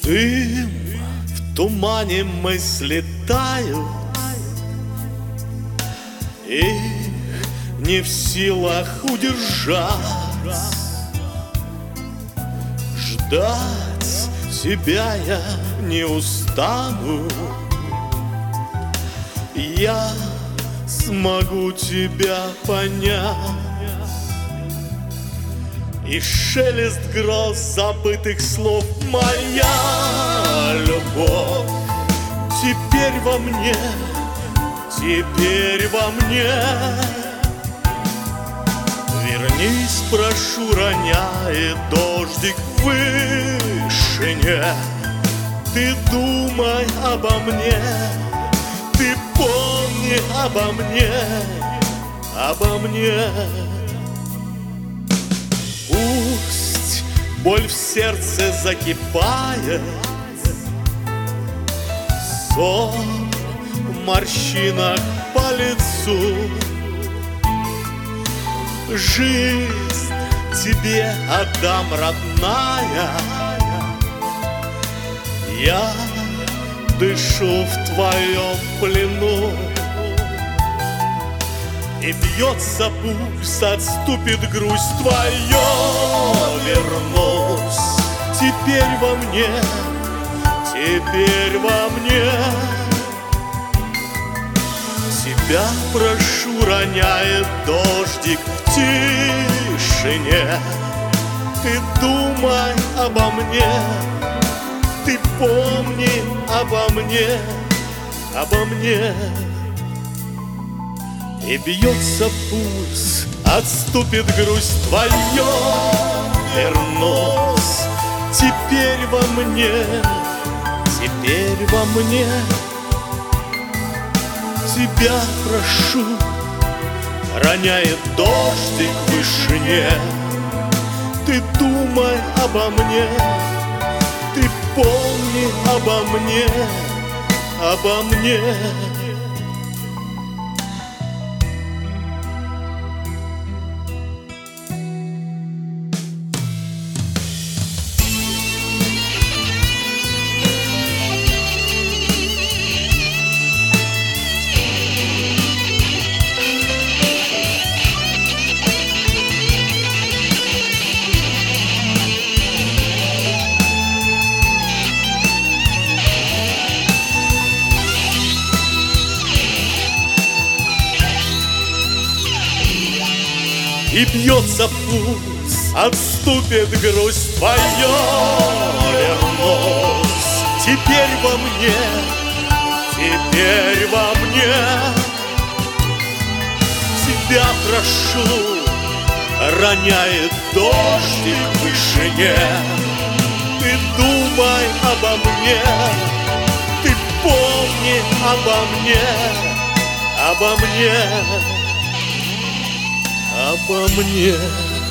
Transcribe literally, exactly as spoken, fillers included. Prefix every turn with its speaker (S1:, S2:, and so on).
S1: Дым в тумане мысли тают, их не в силах удержать. Ждать тебя я не устану, я смогу тебя понять. И шелест гроз забытых слов, моя любовь теперь во мне, теперь во мне. Вернись, прошу, роняет дождик в вышине. Ты думай обо мне, ты помни обо мне, обо мне. Пусть боль в сердце закипает, сон в морщинах по лицу. Жизнь тебе отдам, родная, я дышу в твоем плену. И бьется пульс, отступит грусть, твое вернусь. Теперь во мне, теперь во мне. Тебя прошу, роняет дождик в тишине. Ты думай обо мне, ты помни обо мне, обо мне. И бьется пульс, отступит грусть, твое вернусь. Теперь во мне, теперь во мне. Тебя прошу, роняет дождик в вышине. Ты думай обо мне, ты помни обо мне, обо мне. И бьется пульс, отступит грусть, твое вернусь. Теперь во мне, теперь во мне. Тебя прошу, роняет дождик в вышине. Ты думай обо мне, ты помни обо мне, обо мне, обо мне.